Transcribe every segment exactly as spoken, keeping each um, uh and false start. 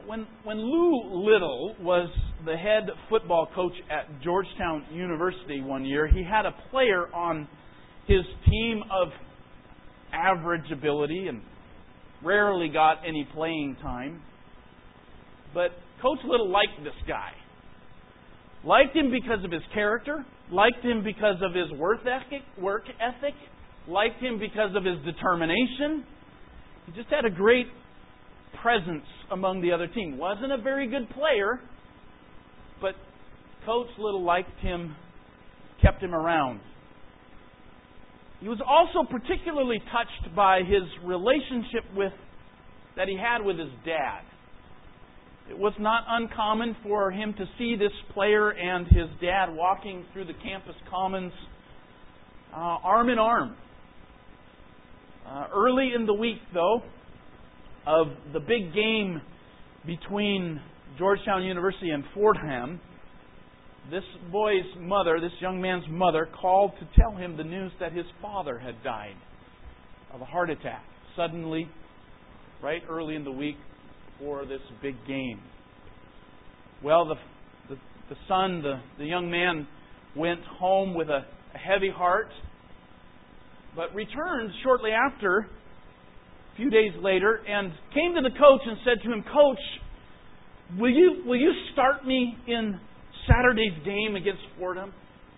when when Lou Little was the head football coach at Georgetown University one year, he had a player on his team of average ability and rarely got any playing time. But Coach Little liked this guy. Liked him because of his character, liked him because of his work ethic, work ethic, liked him because of his determination. He just had a great presence among the other team. Wasn't a very good player, but Coach Little liked him, kept him around. He was also particularly touched by his relationship with that he had with his dad. It was not uncommon for him to see this player and his dad walking through the campus commons uh, arm in arm. Uh, early in the week, though, of the big game between Georgetown University and Fordham, this boy's mother, this young man's mother, called to tell him the news that his father had died of a heart attack, suddenly, right early in the week for this big game. Well, the the, the son, the, the young man, went home with a, a heavy heart, but returned shortly after, a few days later, and came to the coach and said to him, "Coach, will you will you start me in Saturday's game against Fordham?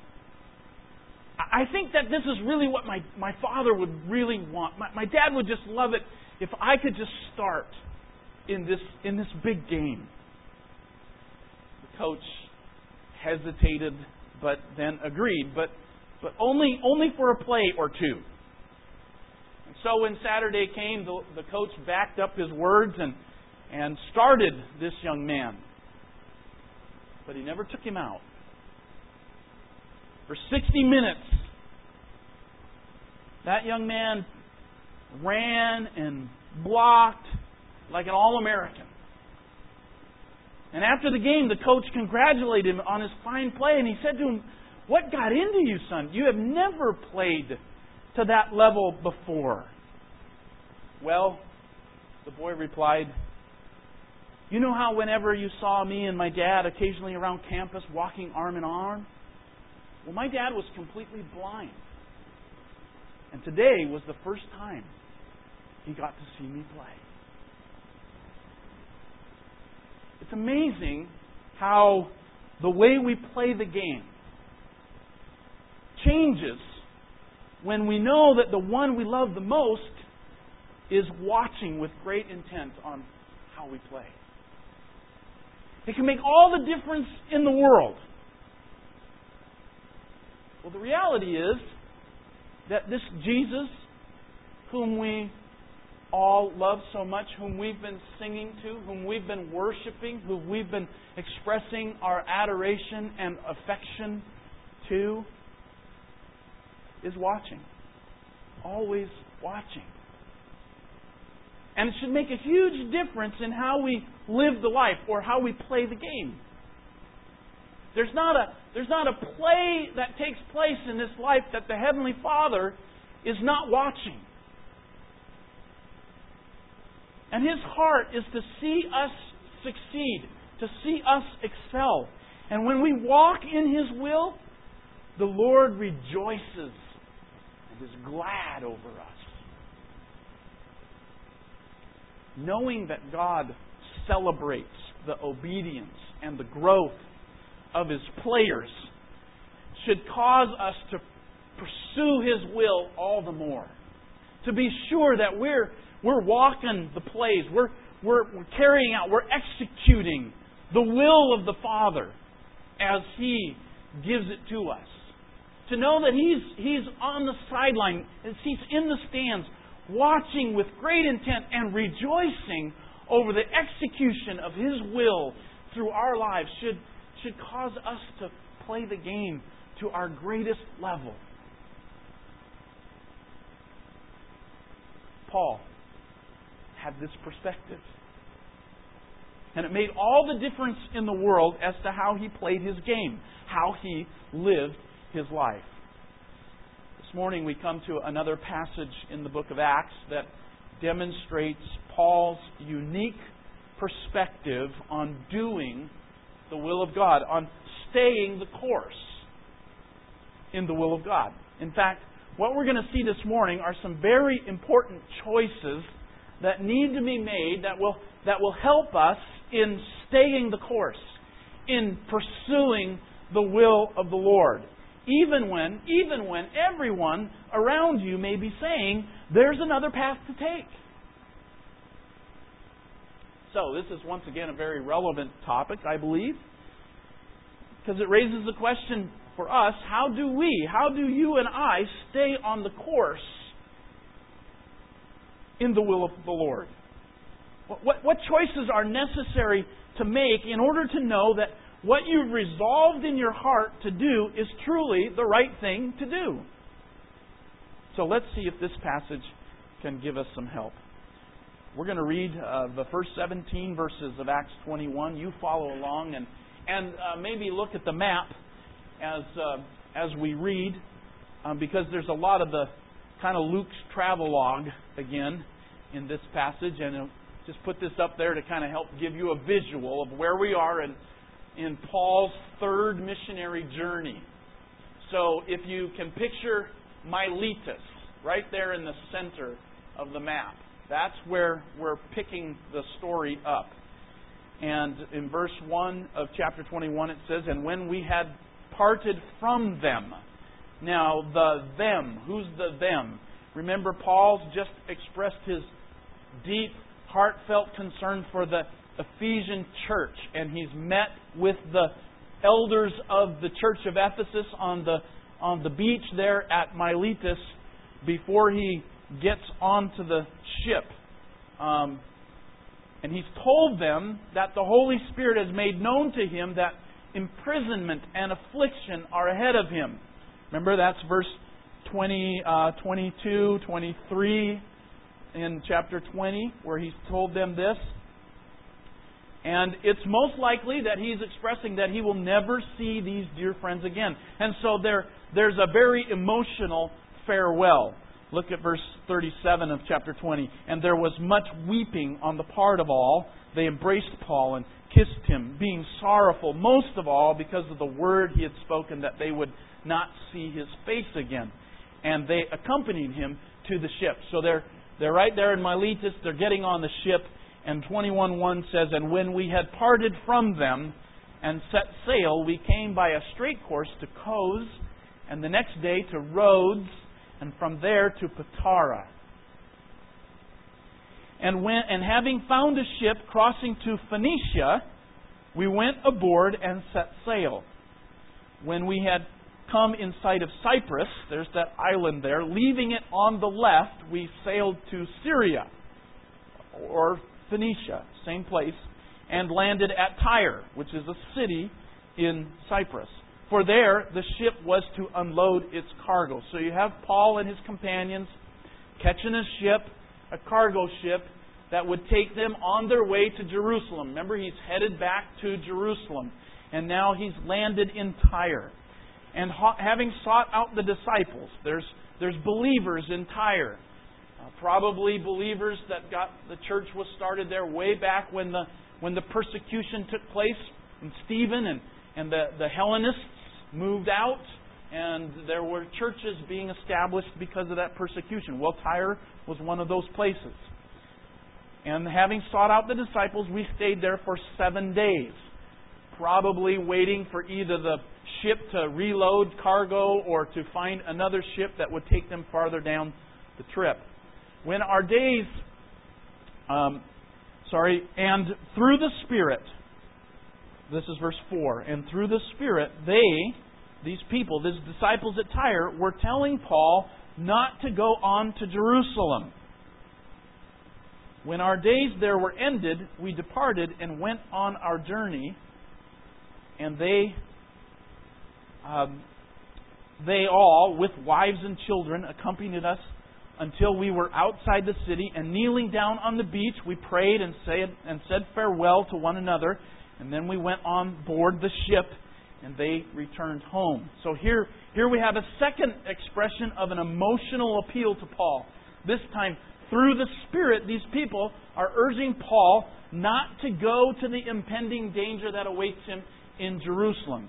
I think that this is really what my, my father would really want. My, my dad would just love it if I could just start in this in this big game." The coach hesitated, but then agreed, but but only only for a play or two. And so when Saturday came, the, the coach backed up his words and and started this young man. But he never took him out. For sixty minutes, that young man ran and blocked like an All-American. And after the game, the coach congratulated him on his fine play, and he said to him, "What got into you, son? You have never played to that level before." Well, the boy replied, "You know how whenever you saw me and my dad occasionally around campus walking arm in arm? Well, my dad was completely blind. And today was the first time he got to see me play." It's amazing how the way we play the game changes when we know that the one we love the most is watching with great intent on how we play. It can make all the difference in the world. Well, the reality is that this Jesus, whom we all love so much, whom we've been singing to, whom we've been worshiping, whom we've been expressing our adoration and affection to, is watching. Always watching. And it should make a huge difference in how we live the life or how we play the game. There's not a there's not a play that takes place in this life that the Heavenly Father is not watching. And His heart is to see us succeed, to see us excel. And when we walk in His will, the Lord rejoices and is glad over us. Knowing that God celebrates the obedience and the growth of His players should cause us to pursue His will all the more. To be sure that we're we're walking the plays, we're we're, we're carrying out, we're executing the will of the Father as He gives it to us. To know that He's He's on the sideline, He's in the stands, watching with great intent and rejoicing over the execution of His will through our lives should, should cause us to play the game to our greatest level. Paul had this perspective. And it made all the difference in the world as to how he played his game, how he lived his life. This morning we come to another passage in the book of Acts that demonstrates Paul's unique perspective on doing the will of God, on staying the course in the will of God. In fact, what we're going to see this morning are some very important choices that need to be made that will that will help us in staying the course, in pursuing the will of the Lord. Even when, even when everyone around you may be saying, there's another path to take. So, this is once again a very relevant topic, I believe, because it raises the question for us, how do we, how do you and I stay on the course in the will of the Lord? What, what, what choices are necessary to make in order to know that what you've resolved in your heart to do is truly the right thing to do? So let's see if this passage can give us some help. We're going to read uh, the first seventeen verses of Acts twenty-one. You follow along and, and uh, maybe look at the map as uh, as we read, um, because there's a lot of the kind of Luke's travelogue again in this passage, and I'll just put this up there to kind of help give you a visual of where we are in in Paul's third missionary journey. So if you can picture Miletus right there in the center of the map, that's where we're picking the story up. And in verse one of chapter twenty-one it says, "And when we had parted from them." Now, the them, who's the them? Remember, Paul's just expressed his deep, heartfelt concern for the Ephesian church, and he's met with the elders of the church of Ephesus on the on the beach there at Miletus before he gets onto the ship. Um, and he's told them that the Holy Spirit has made known to him that imprisonment and affliction are ahead of him. Remember, that's verse twenty, uh, twenty-two, twenty-three in chapter twenty, where he's told them this. And it's most likely that he's expressing that he will never see these dear friends again. And so there, there's a very emotional farewell. Look at verse thirty-seven of chapter twenty. "And there was much weeping on the part of all. They embraced Paul and kissed him, being sorrowful, most of all because of the word he had spoken, that they would not see his face again. And they accompanied him to the ship." So they're they're right there in Miletus. They're getting on the ship. And twenty-one one says, "And when we had parted from them and set sail, we came by a straight course to Kos, and the next day to Rhodes, and from there to Patara. And when and having found a ship crossing to Phoenicia, we went aboard and set sail. When we had come in sight of Cyprus," there's that island there, "leaving it on the left, we sailed to Syria," or Phoenicia, same place, "and landed at Tyre," which is a city in Cyprus. "For there the ship was to unload its cargo." So you have Paul and his companions catching a ship, a cargo ship, that would take them on their way to Jerusalem. Remember, he's headed back to Jerusalem. And now he's landed in Tyre. And ha- having sought out the disciples, there's there's believers in Tyre. Uh, probably believers that got the church was started there way back when the when the persecution took place, and Stephen and, and the, the Hellenists moved out, and there were churches being established because of that persecution. Well, Tyre was one of those places. And having sought out the disciples, we stayed there for seven days, probably waiting for either the ship to reload cargo or to find another ship that would take them farther down the trip. When our days, um, sorry, and through the Spirit, this is verse four, and through the Spirit, they, these people, these disciples at Tyre, were telling Paul not to go on to Jerusalem. When our days there were ended, we departed and went on our journey, and they, um, they all, with wives and children, accompanied us until we were outside the city, and kneeling down on the beach, we prayed and said and said farewell to one another, and then we went on board the ship, and they returned home. So here, here we have a second expression of an emotional appeal to Paul. This time through the Spirit, these people are urging Paul not to go to the impending danger that awaits him in Jerusalem.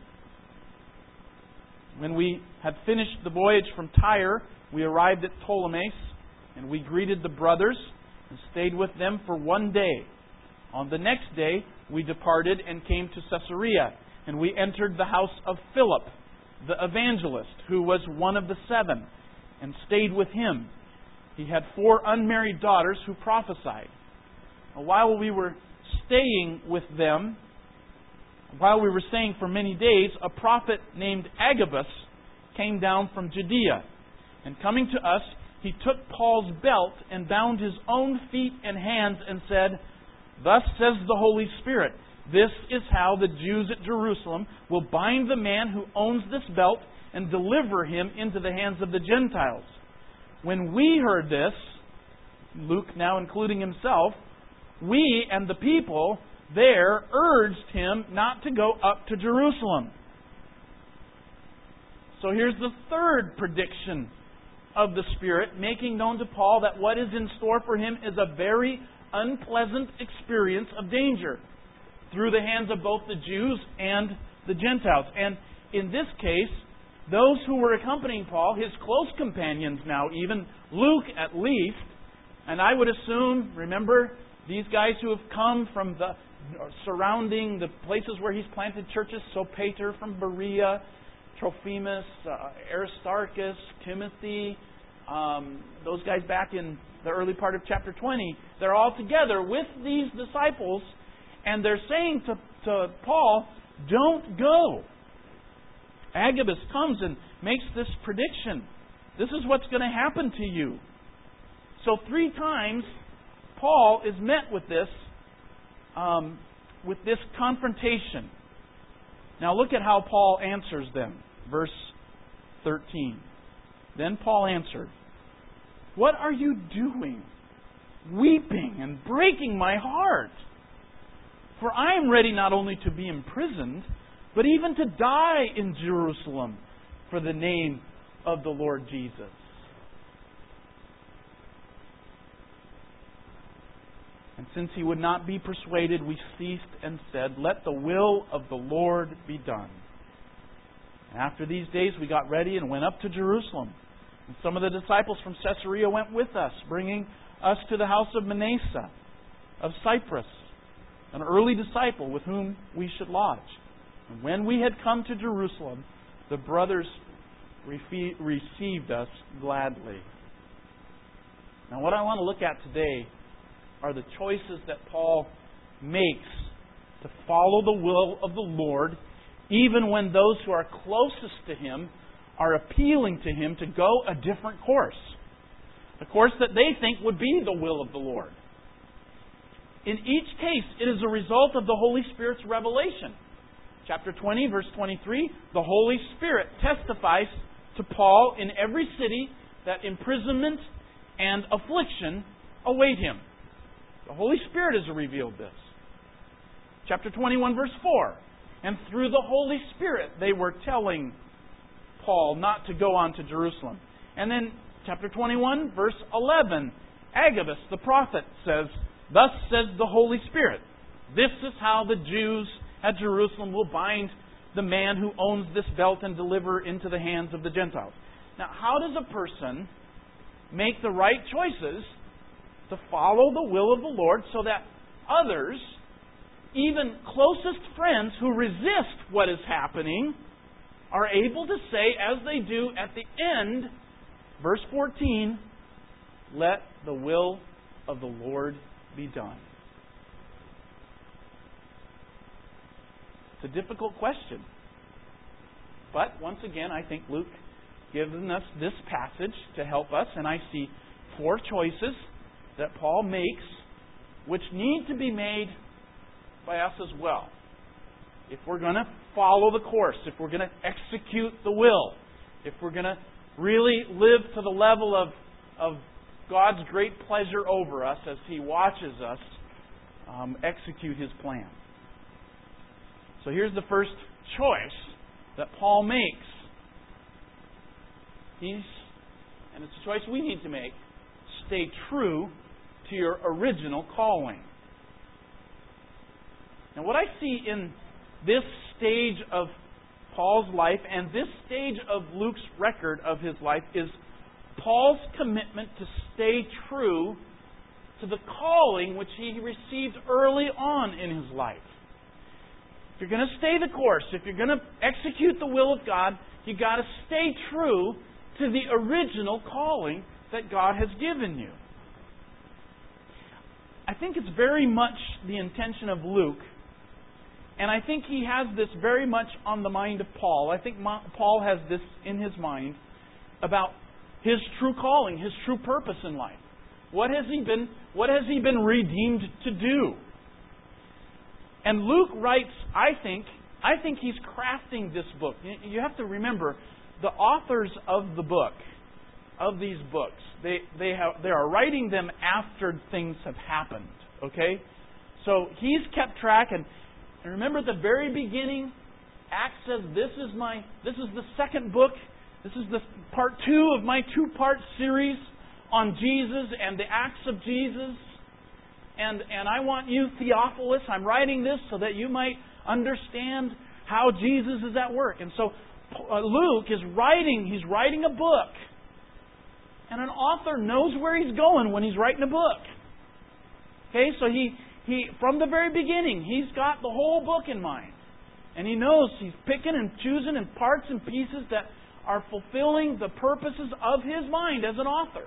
When we had finished the voyage from Tyre, we arrived at Ptolemais, and we greeted the brothers and stayed with them for one day. On the next day, we departed and came to Caesarea, and we entered the house of Philip, the evangelist, who was one of the seven, and stayed with him. He had four unmarried daughters who prophesied. While we were staying with them, while we were staying for many days, a prophet named Agabus came down from Judea. And coming to us, he took Paul's belt and bound his own feet and hands and said, "Thus says the Holy Spirit, this is how the Jews at Jerusalem will bind the man who owns this belt and deliver him into the hands of the Gentiles." When we heard this, Luke now including himself, we and the people there urged him not to go up to Jerusalem. So here's the third prediction of the Spirit, making known to Paul that what is in store for him is a very unpleasant experience of danger through the hands of both the Jews and the Gentiles. And in this case, those who were accompanying Paul, his close companions now even, Luke at least, and I would assume, remember, these guys who have come from the surrounding the places where he's planted churches, Sopater from Berea, Trophimus, uh, Aristarchus, Timothy, um, those guys back in the early part of chapter twenty, they're all together with these disciples, and they're saying to, to Paul, don't go. Agabus comes and makes this prediction. This is what's going to happen to you. So three times, Paul is met with this, um, with this confrontation. Now look at how Paul answers them. Verse thirteen. Then Paul answered, "What are you doing, weeping and breaking my heart? For I am ready not only to be imprisoned, but even to die in Jerusalem for the name of the Lord Jesus." And since he would not be persuaded, we ceased and said, "Let the will of the Lord be done." And after these days we got ready and went up to Jerusalem. And some of the disciples from Caesarea went with us, bringing us to the house of Manasseh of Cyprus, an early disciple with whom we should lodge. And when we had come to Jerusalem, the brothers refe- received us gladly. Now what I want to look at today are the choices that Paul makes to follow the will of the Lord, even when those who are closest to him are appealing to him to go a different course. A course that they think would be the will of the Lord. In each case, it is a result of the Holy Spirit's revelation. Chapter twenty, verse twenty-three, the Holy Spirit testifies to Paul in every city that imprisonment and affliction await him. The Holy Spirit has revealed this. Chapter twenty-one, verse four. And through the Holy Spirit they were telling Paul not to go on to Jerusalem. And then chapter twenty-one, verse eleven. Agabus, the prophet, says, "Thus says the Holy Spirit, this is how the Jews at Jerusalem will bind the man who owns this belt and deliver into the hands of the Gentiles." Now, how does a person make the right choices to follow the will of the Lord so that others, even closest friends who resist what is happening, are able to say, as they do at the end, verse fourteen, "Let the will of the Lord be done"? It's a difficult question. But once again, I think Luke given us this passage to help us, and I see four choices that Paul makes which need to be made by us as well. If we're going to follow the course, if we're going to execute the will, if we're going to really live to the level of, of God's great pleasure over us as He watches us um, execute His plan. So here's the first choice that Paul makes. He's, and it's a choice we need to make, stay true to your original calling. Now, what I see in this stage of Paul's life and this stage of Luke's record of his life is Paul's commitment to stay true to the calling which he received early on in his life. If you're going to stay the course, if you're going to execute the will of God, you've got to stay true to the original calling that God has given you. I think it's very much the intention of Luke, and I think he has this very much on the mind of Paul. I think Paul has this in his mind about his true calling, his true purpose in life. What has he been, what has he been redeemed to do? And Luke writes, I think, I think he's crafting this book. You have to remember, the authors of the book, of these books, they they have they are writing them after things have happened. Okay, so he's kept track, and, and remember at the very beginning, Acts says this is my this is the second book. This is the part two of my two-part series on Jesus and the acts of Jesus. And and I want you, Theophilus, I'm writing this so that you might understand how Jesus is at work. And so uh, Luke is writing, he's writing a book. And an author knows where he's going when he's writing a book. Okay, so he, he from the very beginning, he's got the whole book in mind. And he knows he's picking and choosing in parts and pieces that are fulfilling the purposes of his mind as an author.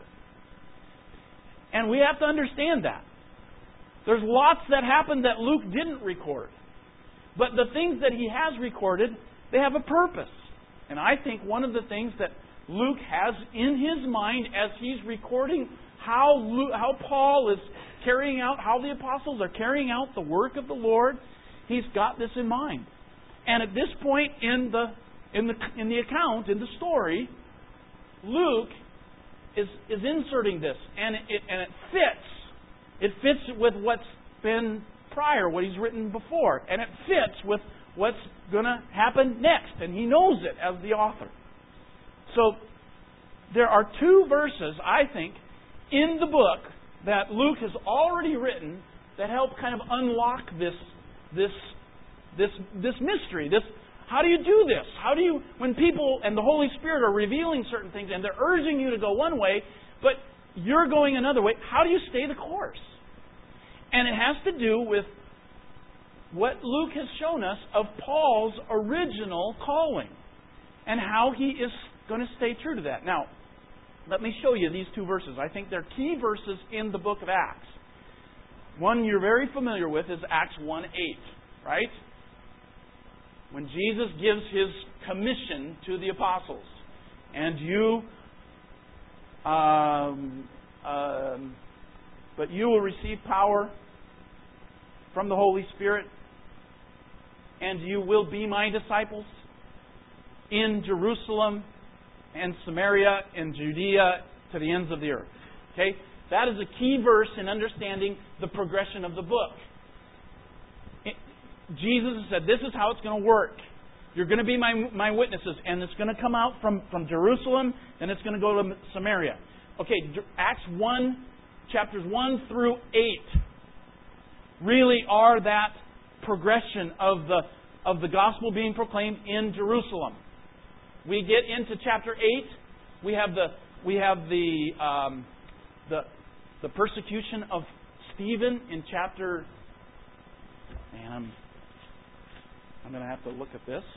And we have to understand that. There's lots that happened that Luke didn't record. But the things that he has recorded, they have a purpose. And I think one of the things that Luke has in his mind as he's recording how Luke, how Paul is carrying out, how the apostles are carrying out the work of the Lord, he's got this in mind. And at this point in the in the in the account, in the story, Luke is is inserting this, and it and it fits. It fits with what's been prior, what he's written before, and it fits with what's going to happen next, and he knows it as the author. So there are two verses, I think, in the book that Luke has already written that help kind of unlock this this this this mystery. This how do you do this? How do you, when people and the Holy Spirit are revealing certain things and they're urging you to go one way, but you're going another way, how do you stay the course? And it has to do with what Luke has shown us of Paul's original calling and how he is going to stay true to that. Now, let me show you these two verses. I think they're key verses in the book of Acts. One you're very familiar with is Acts one eight, right? When Jesus gives His commission to the apostles. And you, um, um, but you will receive power from the Holy Spirit, and you will be my disciples in Jerusalem and Samaria and Judea to the ends of the earth. Okay? That is a key verse in understanding the progression of the book. It, Jesus said, this is how it's going to work. You're going to be my, my witnesses, and it's going to come out from, from Jerusalem, and it's going to go to Samaria. Okay, Acts one, chapters one through eight really are that progression of the of the gospel being proclaimed in Jerusalem. We get into chapter eight. We have the we have the um, the the persecution of Stephen in chapter. Man, I'm I'm going to have to look at this.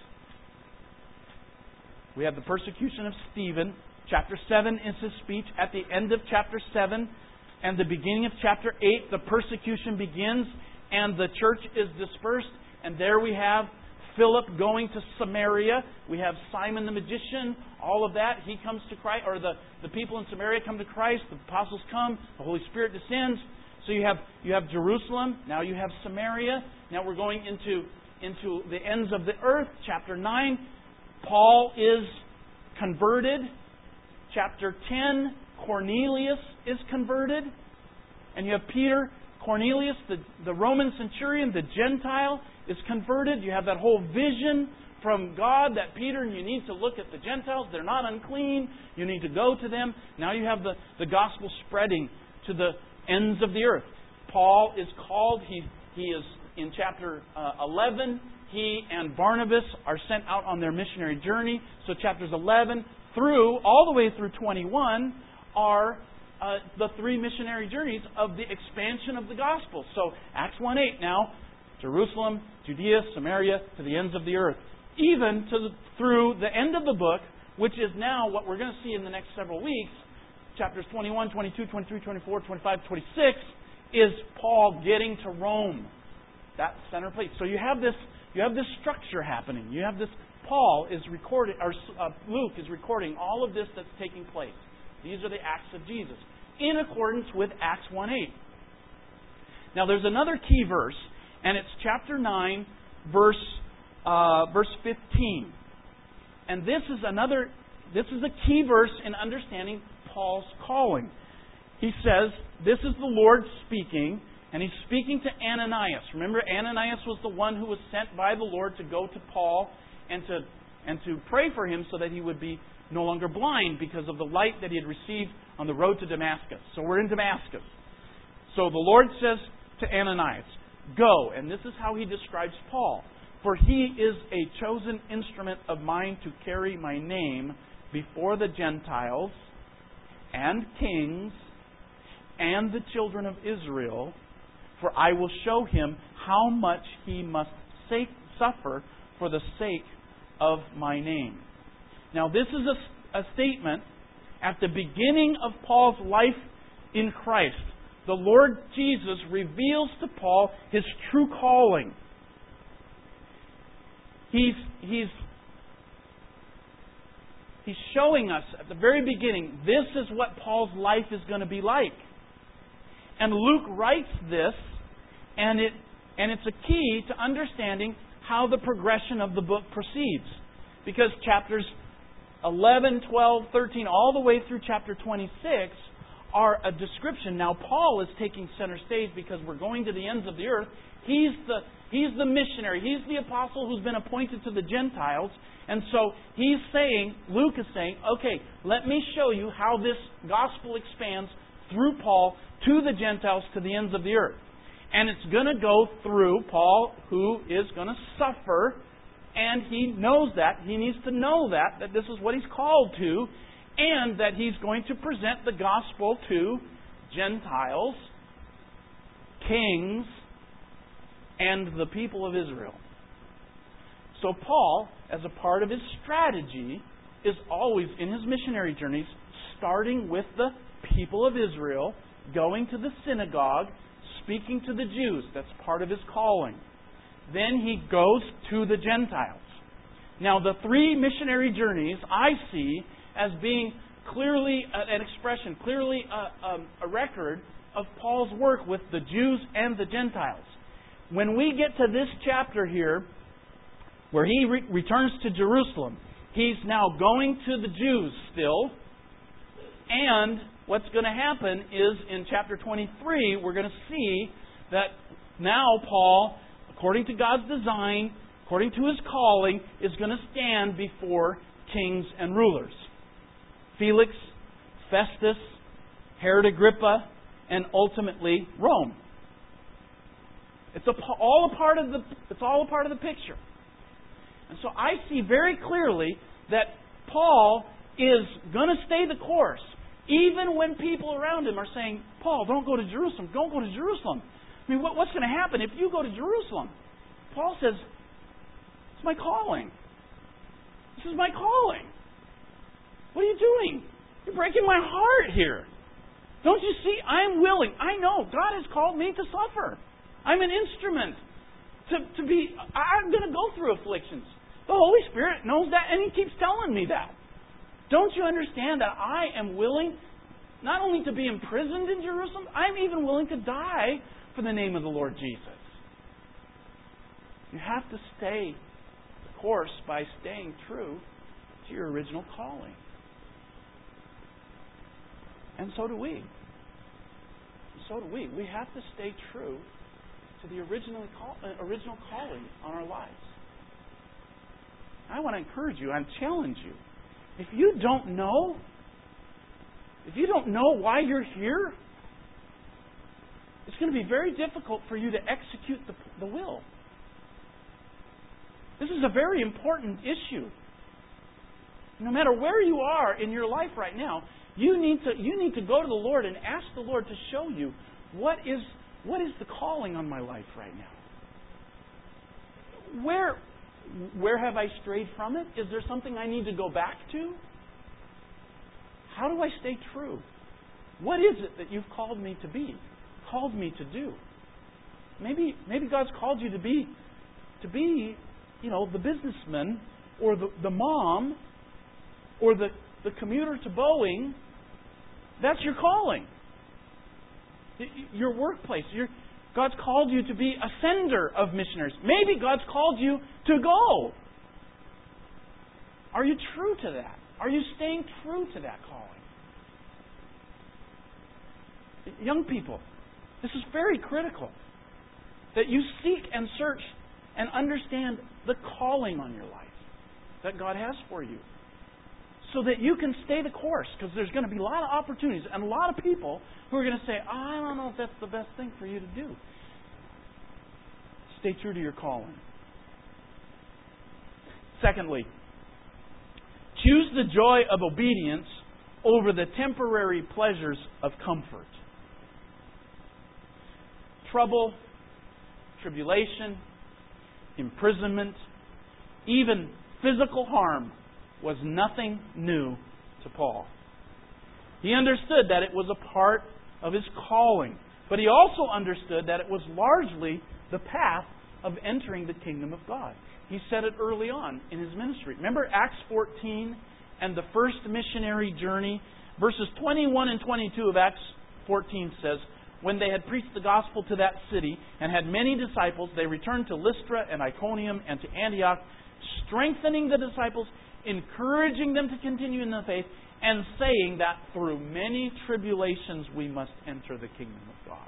We have the persecution of Stephen. Chapter seven is his speech. At the end of chapter seven and the beginning of chapter eight, the persecution begins and the church is dispersed. And there we have Philip going to Samaria. We have Simon the magician, all of that. He comes to Christ, or the, the people in Samaria come to Christ. The apostles come. The Holy Spirit descends. So you have you have Jerusalem. Now you have Samaria. Now we're going into, into the ends of the earth. Chapter nine, Paul is converted. Chapter ten, Cornelius is converted. And you have Peter, Cornelius, the, the Roman centurion, the Gentile, is converted. You have that whole vision from God that Peter, you need to look at the Gentiles. They're not unclean. You need to go to them. Now you have the, the gospel spreading to the ends of the earth. Paul is called. He, he is in chapter uh, eleven. He and Barnabas are sent out on their missionary journey. So chapters eleven through, all the way through twenty-one, are uh, the three missionary journeys of the expansion of the gospel. So Acts one eight now, Jerusalem, Judea, Samaria, to the ends of the earth. Even to the, through the end of the book, which is now what we're going to see in the next several weeks, chapters twenty-one, twenty-two, twenty-three, twenty-four, twenty-five, twenty-six, is Paul getting to Rome. That center place. So you have this, you have this structure happening. You have this. Paul is recording, or uh, Luke is recording all of this that's taking place. These are the acts of Jesus in accordance with Acts one eight. Now there's another key verse, and it's chapter nine, verse uh, verse fifteen. And this is another. This is a key verse in understanding Paul's calling. He says, "This is the Lord speaking." And he's speaking to Ananias. Remember, Ananias was the one who was sent by the Lord to go to Paul and to and to pray for him so that he would be no longer blind because of the light that he had received on the road to Damascus. So we're in Damascus. So the Lord says to Ananias, "Go." And this is how he describes Paul. "For he is a chosen instrument of mine to carry my name before the Gentiles and kings and the children of Israel. For I will show him how much he must sake, suffer for the sake of my name." Now this is a, a statement at the beginning of Paul's life in Christ. The Lord Jesus reveals to Paul his true calling. He's, he's, he's showing us at the very beginning, this is what Paul's life is going to be like. And Luke writes this, and it and it's a key to understanding how the progression of the book proceeds. Because chapters eleven, twelve, thirteen, all the way through chapter twenty-six are a description. Now Paul is taking center stage because we're going to the ends of the earth. He's the he's the missionary. He's the apostle who's been appointed to the Gentiles. And so he's saying, Luke is saying, okay, let me show you how this gospel expands through Paul to the Gentiles, to the ends of the earth. And it's going to go through Paul, who is going to suffer, and he knows that. He needs to know that, that this is what he's called to, and that he's going to present the gospel to Gentiles, kings, and the people of Israel. So Paul, as a part of his strategy, is always, in his missionary journeys, starting with the people of Israel, going to the synagogue, speaking to the Jews. That's part of his calling. Then he goes to the Gentiles. Now, the three missionary journeys I see as being clearly an expression, clearly a, a, a record of Paul's work with the Jews and the Gentiles. When we get to this chapter here, where he re- returns to Jerusalem, he's now going to the Jews still, and what's going to happen is in chapter twenty-three, we're going to see that now Paul, according to God's design, according to his calling, is going to stand before kings and rulers. Felix, Festus, Herod Agrippa, and ultimately Rome. It's a, all a part of the. It's all a part of the picture. And so I see very clearly that Paul is going to stay the course. Even when people around him are saying, "Paul, don't go to Jerusalem. Don't go to Jerusalem." I mean, what, what's going to happen if you go to Jerusalem? Paul says, "It's my calling. This is my calling. What are you doing? You're breaking my heart here. Don't you see? I'm willing. I know God has called me to suffer. I'm an instrument to, to be... I'm going to go through afflictions. The Holy Spirit knows that, and He keeps telling me that. Don't you understand that I am willing not only to be imprisoned in Jerusalem, I'm even willing to die for the name of the Lord Jesus." You have to stay the course by staying true to your original calling. And so do we. So do we. We have to stay true to the original call, uh, original calling on our lives. I want to encourage you and challenge you. If you don't know, if you don't know why you're here, it's going to be very difficult for you to execute the, the will. This is a very important issue. No matter where you are in your life right now, you need to you need to go to the Lord and ask the Lord to show you what is what is the calling on my life right now. Where where have I strayed from it? Is there something I need to go back to? How do I stay true? What is it that you've called me to be, called me to do? Maybe maybe God's called you to be to be, you know, the businessman or the, the mom or the, the commuter to Boeing. That's your calling. Your workplace. Your, God's called you to be a sender of missionaries. Maybe God's called you to go. Are you true to that? Are you staying true to that calling? Young people, this is very critical that you seek and search and understand the calling on your life that God has for you, so that you can stay the course, because there's going to be a lot of opportunities and a lot of people who are going to say, I don't know if that's the best thing for you to do. Stay true to your calling. Secondly, choose the joy of obedience over the temporary pleasures of comfort. Trouble, tribulation, imprisonment, even physical harm was nothing new to Paul. He understood that it was a part of his calling, but he also understood that it was largely the path of entering the kingdom of God. He said it early on in his ministry. Remember Acts fourteen and the first missionary journey? Verses twenty-one and twenty-two of Acts fourteen says, when they had preached the gospel to that city and had many disciples, they returned to Lystra and Iconium and to Antioch, strengthening the disciples, encouraging them to continue in the faith, and saying that through many tribulations we must enter the kingdom of God.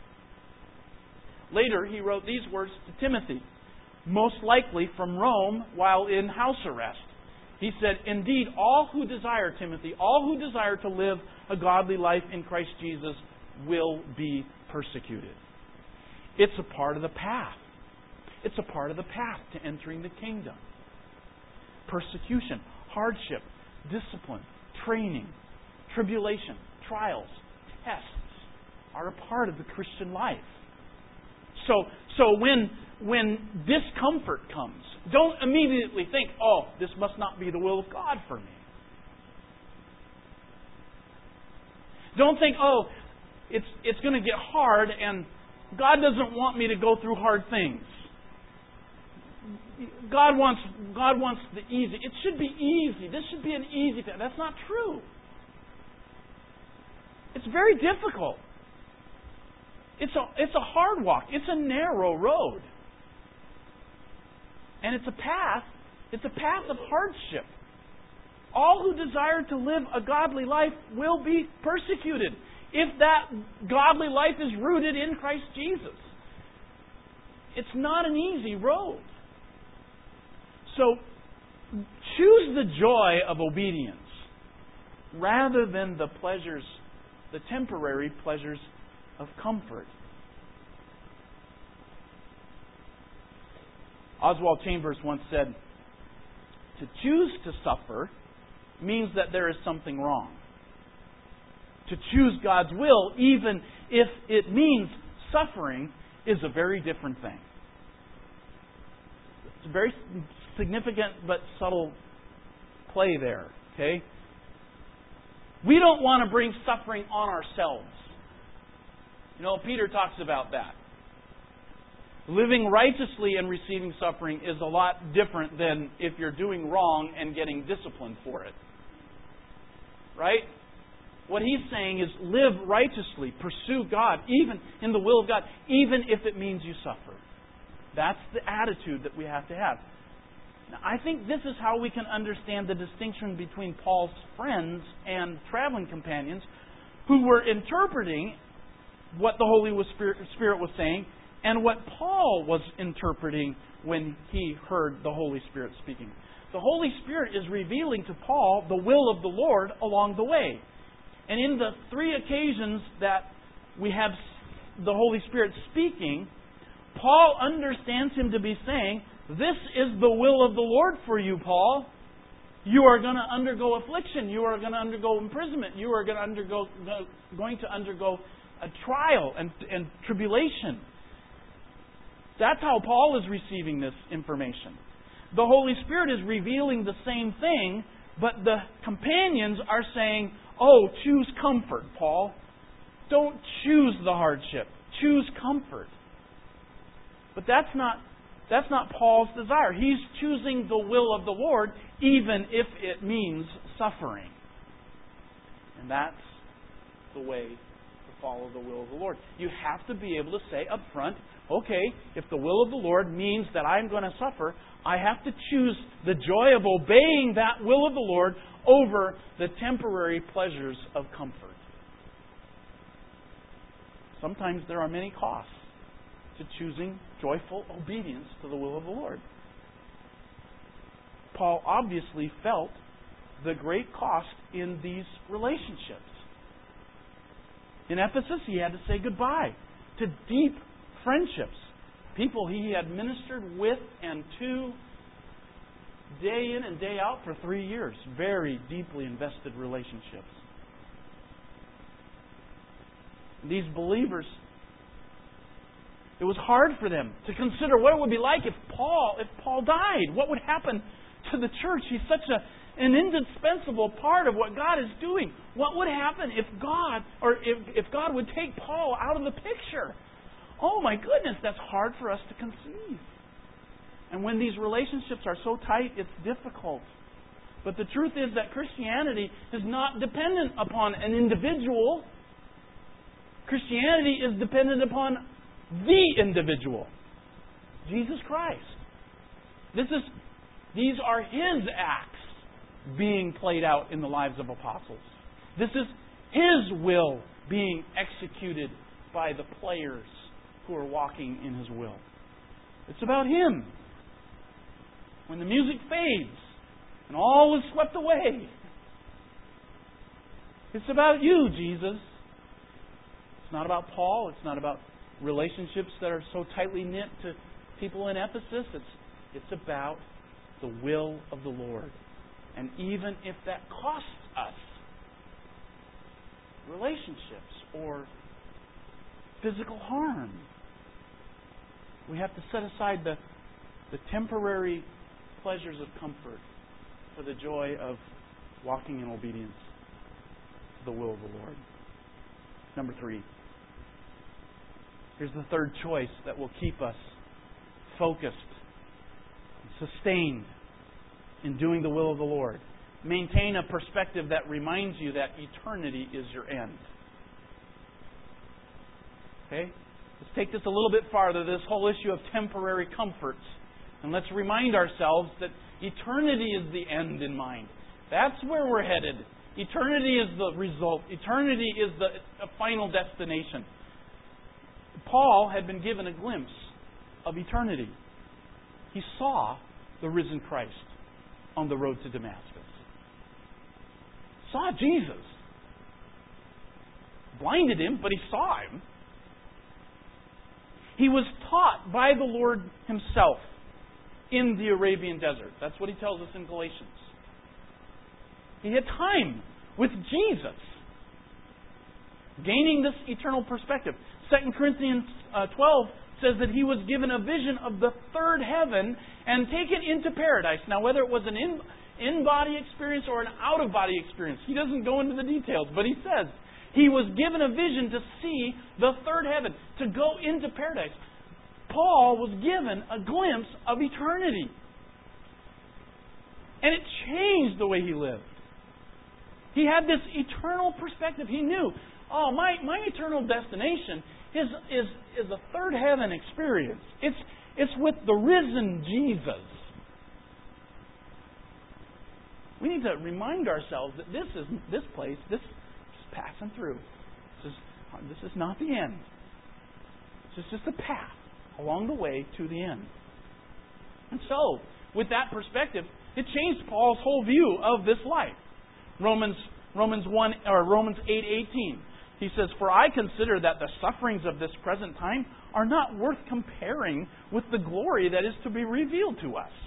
Later, he wrote these words to Timothy, most likely from Rome while in house arrest. He said, indeed, all who desire, Timothy, all who desire to live a godly life in Christ Jesus will be persecuted. It's a part of the path. It's a part of the path to entering the kingdom. Persecution, hardship, discipline, training, tribulation, trials, tests are a part of the Christian life. So, so when, when discomfort comes, don't immediately think, oh, this must not be the will of God for me. Don't think, oh, it's, it's going to get hard and God doesn't want me to go through hard things. God wants God wants the easy. It should be easy. This should be an easy thing. That's not true. It's very difficult. It's a it's a hard walk. It's a narrow road. And it's a path. It's a path of hardship. All who desire to live a godly life will be persecuted if that godly life is rooted in Christ Jesus. It's not an easy road. So, choose the joy of obedience rather than the pleasures, the temporary pleasures of comfort. Oswald Chambers once said, to choose to suffer means that there is something wrong. To choose God's will, even if it means suffering, is a very different thing. It's a very significant but subtle play there. Okay? We don't want to bring suffering on ourselves. You know, Peter talks about that. Living righteously and receiving suffering is a lot different than if you're doing wrong and getting disciplined for it. Right? What he's saying is live righteously, pursue God, even in the will of God, even if it means you suffer. That's the attitude that we have to have. Now, I think this is how we can understand the distinction between Paul's friends and traveling companions who were interpreting what the Holy Spirit was saying and what Paul was interpreting when he heard the Holy Spirit speaking. The Holy Spirit is revealing to Paul the will of the Lord along the way. And in the three occasions that we have the Holy Spirit speaking, Paul understands him to be saying, this is the will of the Lord for you, Paul. You are going to undergo affliction. You are going to undergo imprisonment. You are going to undergo going to undergo a trial and, and tribulation. That's how Paul is receiving this information. The Holy Spirit is revealing the same thing, but the companions are saying, oh, choose comfort, Paul. Don't choose the hardship. Choose comfort. But that's not that's not Paul's desire. He's choosing the will of the Lord, even if it means suffering. And that's the way to follow the will of the Lord. You have to be able to say up front, okay, if the will of the Lord means that I'm going to suffer, I have to choose the joy of obeying that will of the Lord over the temporary pleasures of comfort. Sometimes there are many costs to choosing joyful obedience to the will of the Lord. Paul obviously felt the great cost in these relationships. In Ephesus, he had to say goodbye to deep friendships, people he had ministered with and to day in and day out for three years. Very deeply invested relationships. These believers, it was hard for them to consider what it would be like if Paul, if Paul died. What would happen to the church? He's such a, an indispensable part of what God is doing. What would happen if God, or if, if God would take Paul out of the picture? Oh my goodness, that's hard for us to conceive. And when these relationships are so tight, it's difficult. But the truth is that Christianity is not dependent upon an individual. Christianity is dependent upon the individual, Jesus Christ. This is, these are His acts being played out in the lives of apostles. This is His will being executed by the players who are walking in His will. It's about Him. When the music fades and all is swept away, it's about you, Jesus. It's not about Paul. It's not about relationships that are so tightly knit to people in Ephesus. It's, it's about the will of the Lord. And even if that costs us relationships or physical harm, we have to set aside the, the temporary pleasures of comfort for the joy of walking in obedience to the will of the Lord. Number three. Here's the third choice that will keep us focused, sustained in doing the will of the Lord. Maintain a perspective that reminds you that eternity is your end. Okay? Let's take this a little bit farther, this whole issue of temporary comforts. And let's remind ourselves that eternity is the end in mind. That's where we're headed. Eternity is the result. Eternity is the final destination. Paul had been given a glimpse of eternity. He saw the risen Christ on the road to Damascus. Saw Jesus. Blinded him, but he saw him. He was taught by the Lord Himself in the Arabian desert. That's what he tells us in Galatians. He had time with Jesus, gaining this eternal perspective. Second Corinthians twelve says that he was given a vision of the third heaven and taken into paradise. Now, whether it was an in, in-body experience or an out-of-body experience, he doesn't go into the details, but he says he was given a vision to see the third heaven, to go into paradise. Paul was given a glimpse of eternity. And it changed the way he lived. He had this eternal perspective. He knew, oh, my, my eternal destination is, is, is a third heaven experience. It's, it's with the risen Jesus. We need to remind ourselves that this is this place, this is passing through. This is This is not the end. This is just a path along the way to the end. And so, with that perspective, it changed Paul's whole view of this life. Romans Romans one or Romans eight eighteen. He says, "For I consider that the sufferings of this present time are not worth comparing with the glory that is to be revealed to us."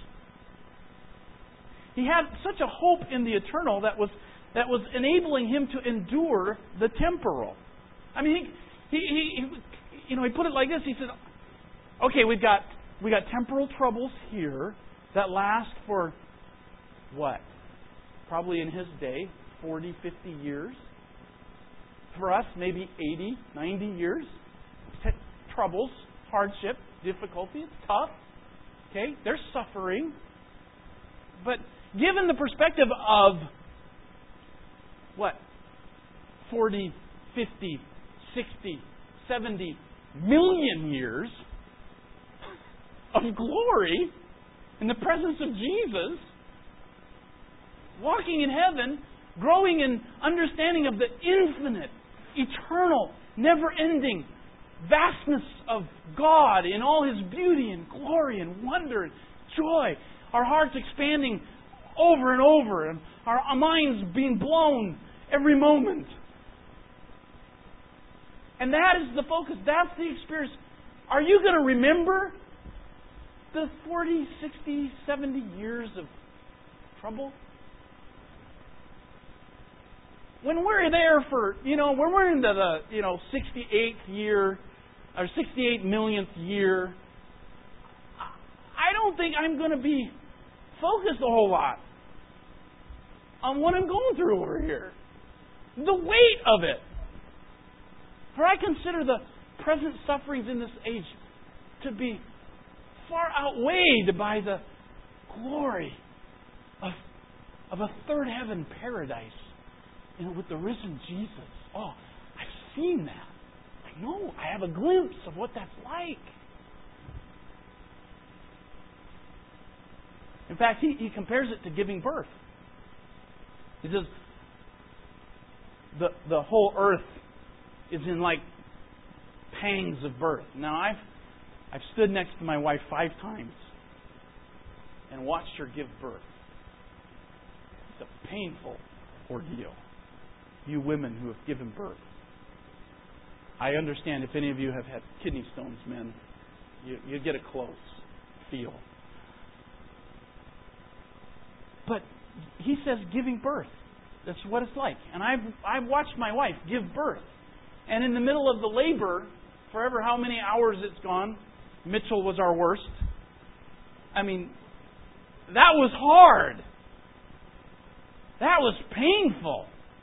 He had such a hope in the eternal that was that was enabling him to endure the temporal. I mean, he, he, he you know he put it like this. He said, "Okay, we've got we got temporal troubles here that last for what? Probably in his day, forty, fifty years. For us, maybe eighty, ninety years. T- troubles, hardship, difficulty. It's tough. Okay, there's suffering. But given the perspective of what? forty, fifty, sixty, seventy million years of glory in the presence of Jesus, walking in heaven, growing in understanding of the infinite, eternal, never-ending vastness of God in all His beauty and glory and wonder and joy. Our hearts expanding over and over, and our minds being blown every moment. And that is the focus. That's the experience. Are you going to remember the forty, sixty, seventy years of trouble? When we're there for, you know, when we're into the, you know, sixty-eighth year, or sixty-eight millionth year, I don't think I'm going to be focused a whole lot on what I'm going through over here. The weight of it. For I consider the present sufferings in this age to be far outweighed by the glory of, of a third heaven paradise, you know, with the risen Jesus. Oh, I've seen that. I know. I have a glimpse of what that's like. In fact, he, he compares it to giving birth. He says, the, the whole earth is in like pangs of birth. Now, I've, I've stood next to my wife five times and watched her give birth. It's a painful ordeal. You women who have given birth. I understand if any of you have had kidney stones, men, you, you get a close feel. But he says giving birth. That's what it's like. And I've I've watched my wife give birth. And in the middle of the labor, forever how many hours it's gone, Mitchell was our worst. I mean, that was hard. That was painful.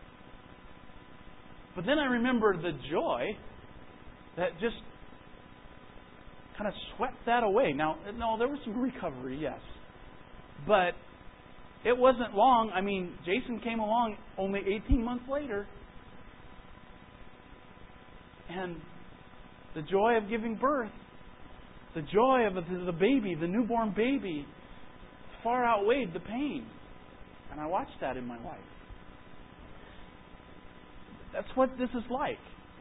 But then I remember the joy that just kind of swept that away. Now, no, there was some recovery, yes. But it wasn't long. I mean, Jason came along only eighteen months later. And the joy of giving birth, the joy of the baby, the newborn baby, far outweighed the pain. And I watched that in my life. That's what this is like.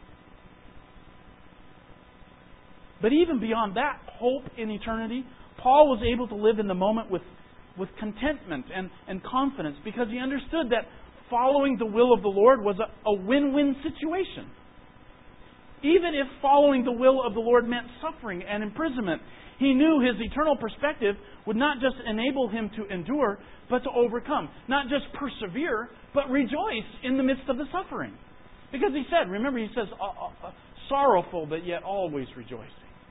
But even beyond that hope in eternity, Paul was able to live in the moment with, with contentment and, and confidence because he understood that following the will of the Lord was a, a win-win situation. Even if following the will of the Lord meant suffering and imprisonment, he knew his eternal perspective would not just enable him to endure, but to overcome. Not just persevere, but rejoice in the midst of the suffering. Because he said, remember he says, uh, uh, sorrowful but yet always rejoicing.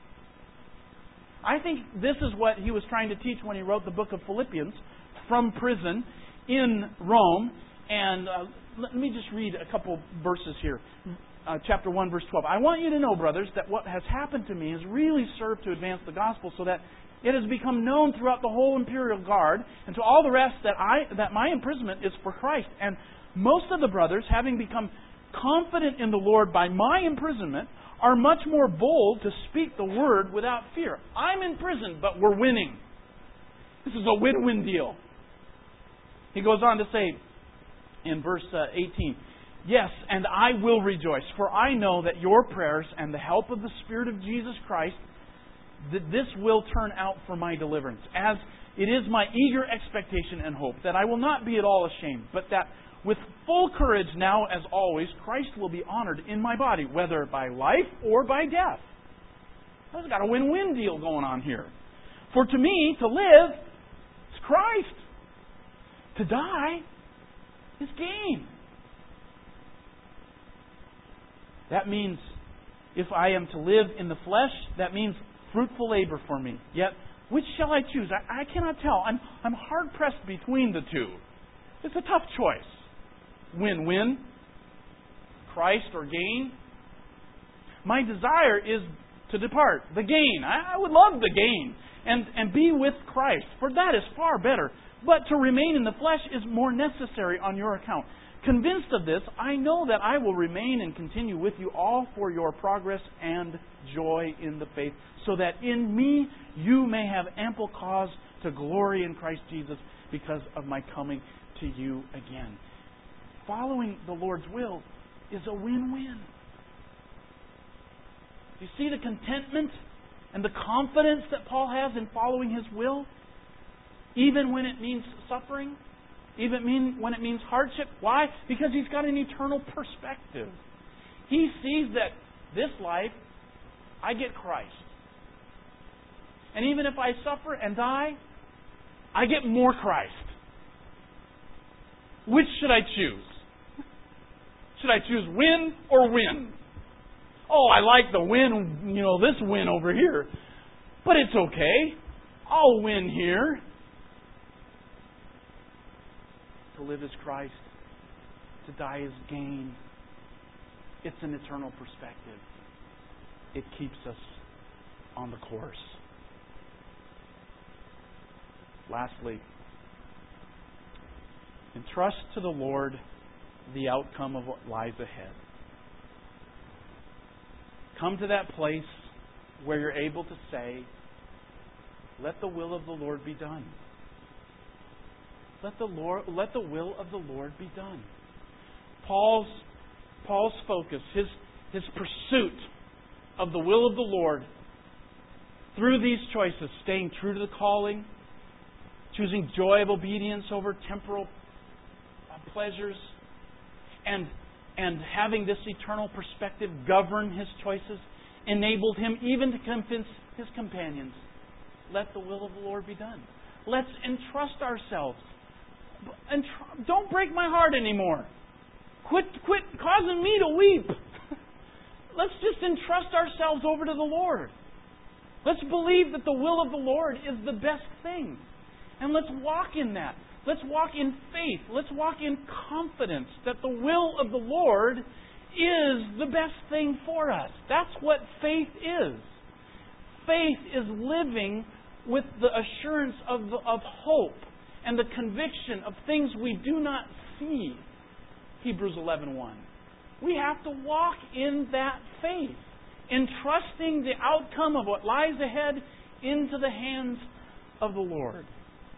I think this is what he was trying to teach when he wrote the book of Philippians from prison in Rome. And uh, let me just read a couple verses here. Uh, chapter one, verse twelve. I want you to know, brothers, that what has happened to me has really served to advance the gospel so that it has become known throughout the whole imperial guard and to all the rest that I that my imprisonment is for Christ. And most of the brothers, having become confident in the Lord by my imprisonment, are much more bold to speak the word without fear. I'm in prison, but we're winning. This is a win-win deal. He goes on to say in verse uh, eighteen, Yes, and I will rejoice, for I know that your prayers and the help of the Spirit of Jesus Christ, that this will turn out for my deliverance, as it is my eager expectation and hope that I will not be at all ashamed, but that with full courage now as always, Christ will be honored in my body, whether by life or by death. I've got a win-win deal going on here. For to me, to live is Christ. To die is gain. That means if I am to live in the flesh, that means fruitful labor for me. Yet, which shall I choose? I, I cannot tell. I'm, I'm hard-pressed between the two. It's a tough choice. Win-win. Christ or gain. My desire is to depart. The gain. I, I would love the gain. And, and be with Christ. For that is far better. But to remain in the flesh is more necessary on your account. Convinced of this, I know that I will remain and continue with you all for your progress and joy in the faith, so that in me you may have ample cause to glory in Christ Jesus because of my coming to you again. Following the Lord's will is a win-win. You see the contentment and the confidence that Paul has in following his will, even when it means suffering? Even mean when it means hardship. Why? Because he's got an eternal perspective. He sees that this life, I get Christ. And even if I suffer and die, I get more Christ. Which should I choose? Should I choose win or win? Oh, I like the win, you know, this win over here. But it's okay. I'll win here. To live is Christ. To die is gain. It's an eternal perspective. It keeps us on the course. Lastly, entrust to the Lord the outcome of what lies ahead. Come to that place where you're able to say, let the will of the Lord be done. Let the Lord, let the will of the Lord be done. Paul's Paul's focus, his his pursuit of the will of the Lord through these choices, staying true to the calling, choosing joy of obedience over temporal pleasures, and and having this eternal perspective govern his choices, enabled him even to convince his companions, let the will of the Lord be done. Let's entrust ourselves. And tr- don't break my heart anymore. Quit, quit causing me to weep. Let's just entrust ourselves over to the Lord. Let's believe that the will of the Lord is the best thing. And let's walk in that. Let's walk in faith. Let's walk in confidence that the will of the Lord is the best thing for us. That's what faith is. Faith is living with the assurance of, the, of hope and the conviction of things we do not see. Hebrews eleven one. We have to walk in that faith, entrusting the outcome of what lies ahead into the hands of the Lord.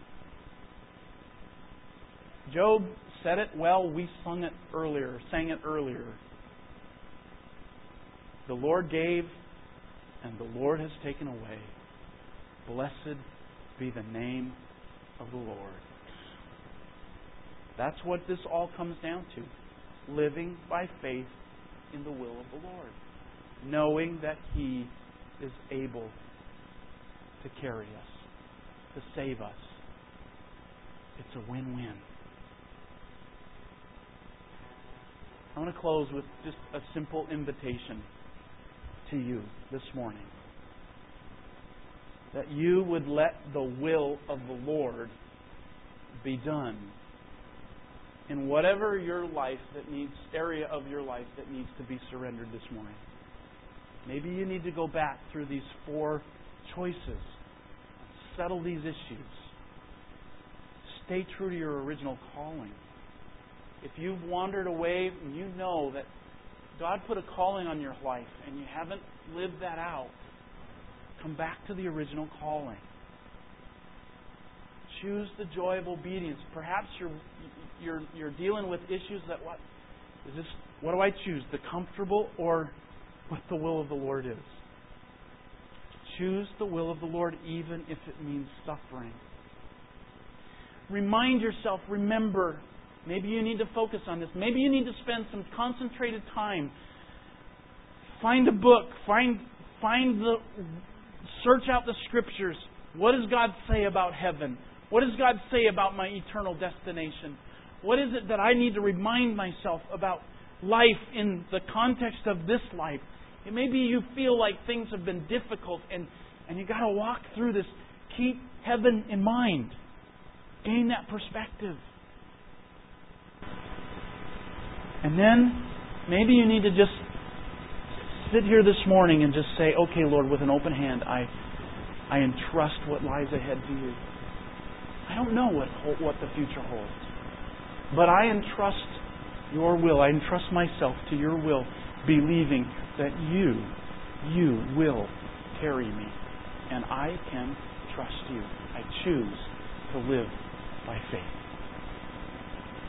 Job said it well. We sung it earlier, sang it earlier. The Lord gave, and the Lord has taken away. Blessed be the name of the Lord. That's what this all comes down to. Living by faith in the will of the Lord. Knowing that He is able to carry us, to save us. It's a win-win. I want to close with just a simple invitation to you this morning. That you would let the will of the Lord be done in whatever your life that needs, area of your life that needs to be surrendered this morning. Maybe you need to go back through these four choices, settle these issues, stay true to your original calling. If you've wandered away and you know that God put a calling on your life and you haven't lived that out, come back to the original calling. Choose the joy of obedience. Perhaps you're you're you're dealing with issues that what Is this, what do I choose? The comfortable or what the will of the Lord is? Choose the will of the Lord even if it means suffering. Remind yourself, remember, maybe you need to focus on this. Maybe you need to spend some concentrated time. Find a book. Find, find the, search out the Scriptures. What does God say about heaven? What does God say about my eternal destination? What is it that I need to remind myself about life in the context of this life? It may be you feel like things have been difficult and, and you got to walk through this. Keep heaven in mind. Gain that perspective. And then maybe you need to just sit here this morning and just say, okay, Lord, with an open hand, I I entrust what lies ahead to you. I don't know what what the future holds. But I entrust your will. I entrust myself to your will, believing that you, you will carry me. And I can trust you. I choose to live by faith.